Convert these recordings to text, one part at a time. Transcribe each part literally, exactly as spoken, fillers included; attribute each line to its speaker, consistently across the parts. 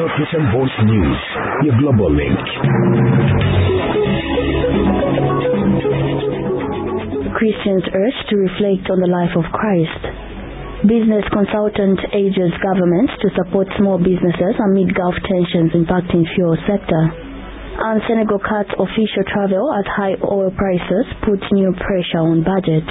Speaker 1: Radio Christian Voice News, your global link.
Speaker 2: Christians urged to reflect on the life of Christ. Business consultant urges governments to support small businesses amid Gulf tensions impacting fuel sector. And Senegal cuts official travel as high oil prices put new pressure on budget.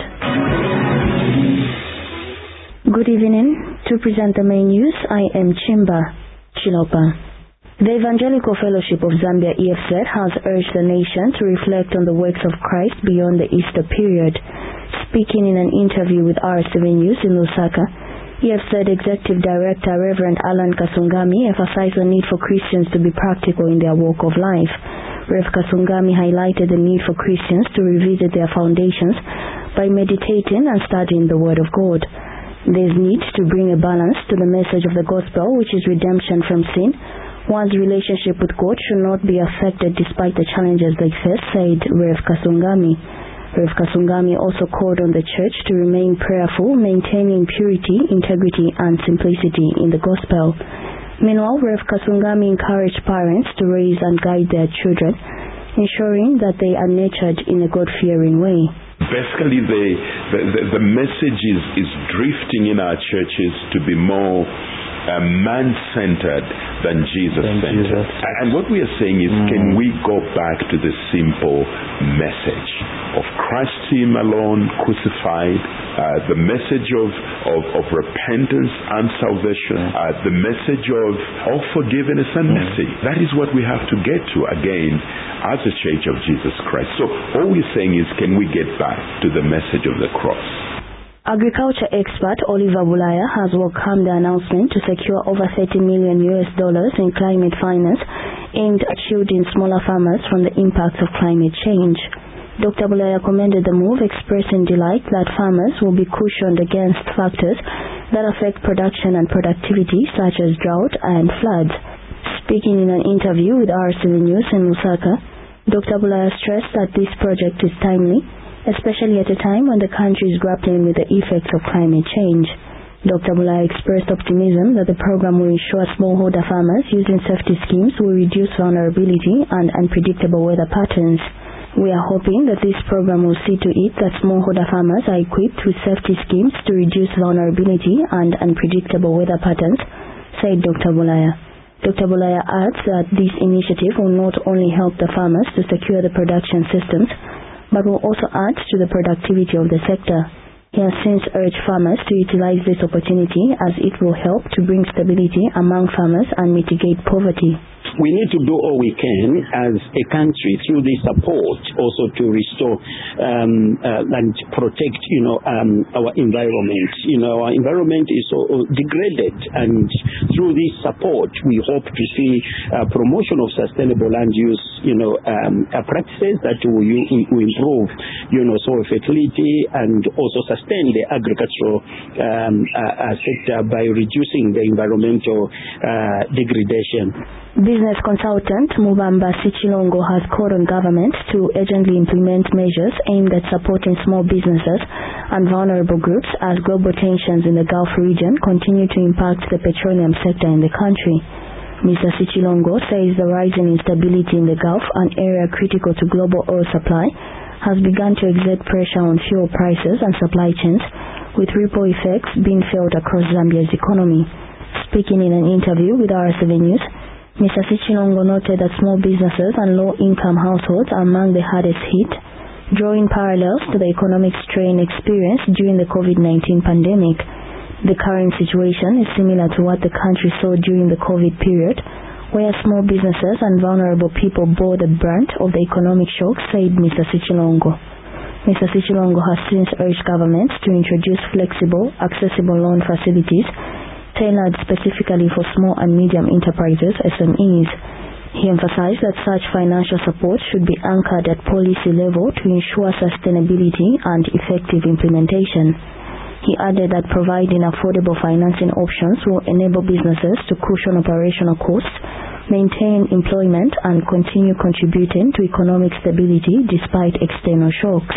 Speaker 2: Good evening. To present the main news, I am Chimba Chilopa. The Evangelical Fellowship of Zambia E F Z has urged the nation to reflect on the works of Christ beyond the Easter period. Speaking in an interview with R seven News in Lusaka, E F Z Executive Director Reverend Alan Kasungami emphasized the need for Christians to be practical in their walk of life. Rev Kasungami highlighted the need for Christians to revisit their foundations by meditating and studying the Word of God. There is need to bring a balance to the message of the gospel, which is redemption from sin. One's relationship with God should not be affected despite the challenges they face, said Rev Kasungami. Rev Kasungami also called on the church to remain prayerful, maintaining purity, integrity, and simplicity in the gospel. Meanwhile, Rev Kasungami encouraged parents to raise and guide their children, ensuring that they are nurtured in a God-fearing way.
Speaker 3: Basically, the, the, the, the message is, is drifting in our churches to be more uh, man-centered than Jesus-centered. And what we are saying is, mm. can we go back to the simple message of Christ Him alone crucified, uh, the message of, of, of repentance and salvation, uh, the message of, of forgiveness and mm. mercy. That is what we have to get to again as a church of Jesus Christ. So all we're saying is, can we get back to the message of the cross?
Speaker 2: Agriculture expert Oliver Bulaya has welcomed the announcement to secure over thirty million U S dollars in climate finance aimed at shielding smaller farmers from the impacts of climate change. Doctor Bulaya commended the move, expressing delight that farmers will be cushioned against factors that affect production and productivity, such as drought and floods. Speaking in an interview with R seven News in Lusaka, Doctor Bulaya stressed that this project is timely, especially at a time when the country is grappling with the effects of climate change. Doctor Bulaya expressed optimism that the program will ensure smallholder farmers using safety schemes will reduce vulnerability and unpredictable weather patterns. We are hoping that this program will see to it that smallholder farmers are equipped with safety schemes to reduce vulnerability and unpredictable weather patterns, said Doctor Bulaya. Doctor Bulaya adds that this initiative will not only help the farmers to secure the production systems, but will also add to the productivity of the sector. He has since urged farmers to utilize this opportunity as it will help to bring stability among farmers and mitigate poverty.
Speaker 4: We need to do all we can as a country through this support also to restore um, uh, and protect, you know, um, our environment. You know, our environment is so degraded, and through this support, we hope to see uh, promotion of sustainable land use, you know, um, uh, practices that will, will improve, you know, soil fertility and also sustain the agricultural um, uh, uh, sector by reducing the environmental uh, degradation.
Speaker 2: Business consultant Mubamba Sichilongo has called on governments to urgently implement measures aimed at supporting small businesses and vulnerable groups as global tensions in the Gulf region continue to impact the petroleum sector in the country. Mister Sichilongo says the rising instability in the Gulf, an area critical to global oil supply, has begun to exert pressure on fuel prices and supply chains, with ripple effects being felt across Zambia's economy. Speaking in an interview with R seven News, Mister Sichilongo noted that small businesses and low-income households are among the hardest hit, drawing parallels to the economic strain experienced during the COVID nineteen pandemic. The current situation is similar to what the country saw during the COVID period, where small businesses and vulnerable people bore the brunt of the economic shock, said Mister Sichilongo. Mister Sichilongo has since urged governments to introduce flexible, accessible loan facilities tailored specifically for small and medium enterprises, S M Es. He emphasized that such financial support should be anchored at policy level to ensure sustainability and effective implementation. He added that providing affordable financing options will enable businesses to cushion operational costs, maintain employment, and continue contributing to economic stability despite external shocks.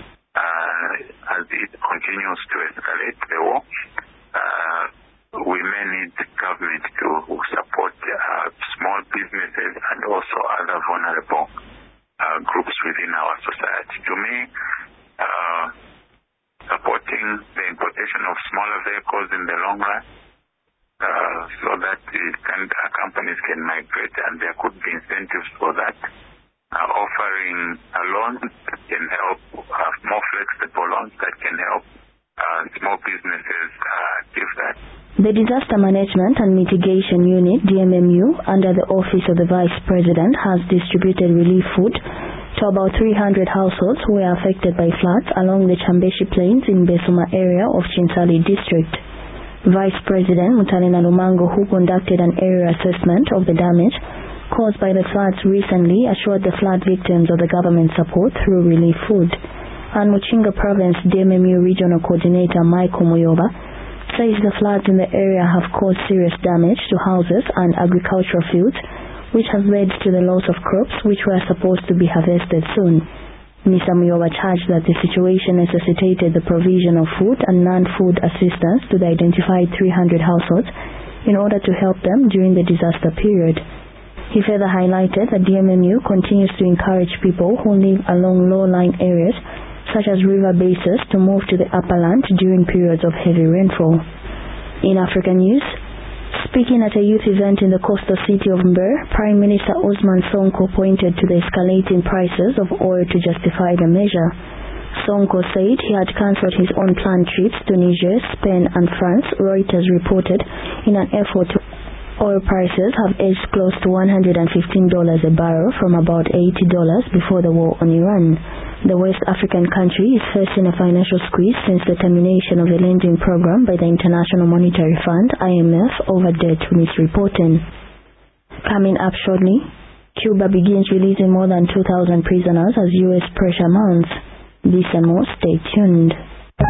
Speaker 5: Uh, as it continues to escalate the war, uh, we may need the government to support uh, also other vulnerable uh, groups within our society. To me, uh, supporting the importation of smaller vehicles in the long run, uh, so that it can, uh, companies can migrate, and there could be incentives for that. Uh, offering a loan that can help, uh, more flexible loans that can help uh, small businesses uh, achieve that.
Speaker 2: The Disaster Management and Mitigation Unit, D M M U, under the Office of the Vice President, has distributed relief food to about three hundred households who were affected by floods along the Chambeshi Plains in Besuma area of Chinsali District. Vice President Mutalina Lumango, who conducted an area assessment of the damage caused by the floods recently, assured the flood victims of the government support through relief food. And Muchinga Province D M M U Regional Coordinator Michael Muyoba says the floods in the area have caused serious damage to houses and agricultural fields, which has led to the loss of crops which were supposed to be harvested soon. Mister Muyoba charged that the situation necessitated the provision of food and non-food assistance to the identified three hundred households in order to help them during the disaster period. He further highlighted that D M M U continues to encourage people who live along low-lying areas, such as river bases, to move to the upper land during periods of heavy rainfall. In African news, speaking at a youth event in the coastal city of Mber, Prime Minister Osman Sonko pointed to the escalating prices of oil to justify the measure. Sonko said he had cancelled his own planned trips to Niger, Spain and France, Reuters reported, in an effort to oil prices have edged close to one hundred fifteen dollars a barrel from about eighty dollars before the war on Iran. The West African country is facing a financial squeeze since the termination of the lending program by the International Monetary Fund, I M F, over debt misreporting. Coming up shortly, Cuba begins releasing more than two thousand prisoners as U S pressure mounts. This and more, stay tuned.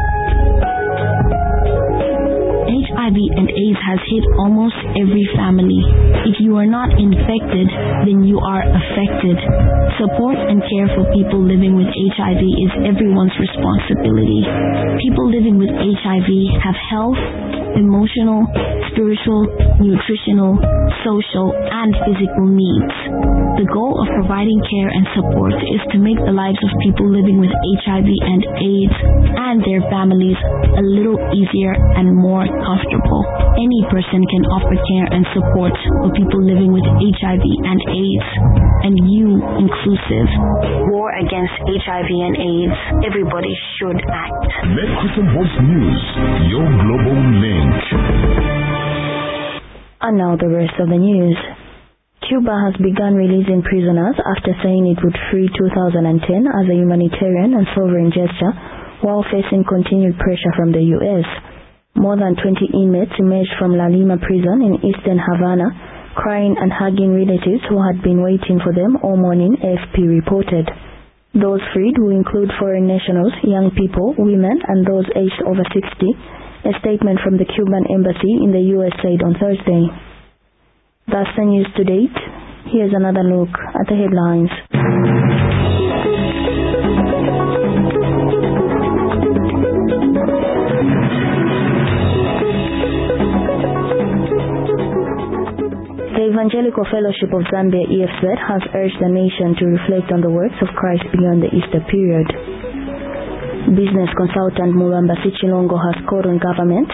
Speaker 6: H I V and AIDS has hit almost every family. If you are not infected, then you are affected. Support and care for people living with H I V is everyone's responsibility. People living with H I V have health, emotional, spiritual, nutritional, social, and physical needs. The goal of providing care and support is to make the lives of people living with H I V and AIDS and their families a little easier and more comfortable. Any person can offer care and support for people living with H I V and AIDS, and you inclusive. War against H I V and AIDS. Everybody should act.
Speaker 1: Let Christian Voice News, your global link.
Speaker 2: And now the rest of the news. Cuba has begun releasing prisoners after saying it would free two thousand ten as a humanitarian and sovereign gesture while facing continued pressure from the U S. More than twenty inmates emerged from La Lima prison in eastern Havana, crying and hugging relatives who had been waiting for them all morning, A F P reported. Those freed will include foreign nationals, young people, women, and those aged over sixty, a statement from the Cuban embassy in the U S said on Thursday. That's the news to date. Here's another look at the headlines. The Evangelical Fellowship of Zambia, E F Z, has urged the nation to reflect on the works of Christ beyond the Easter period. Business consultant Mulamba Sichilongo has called on government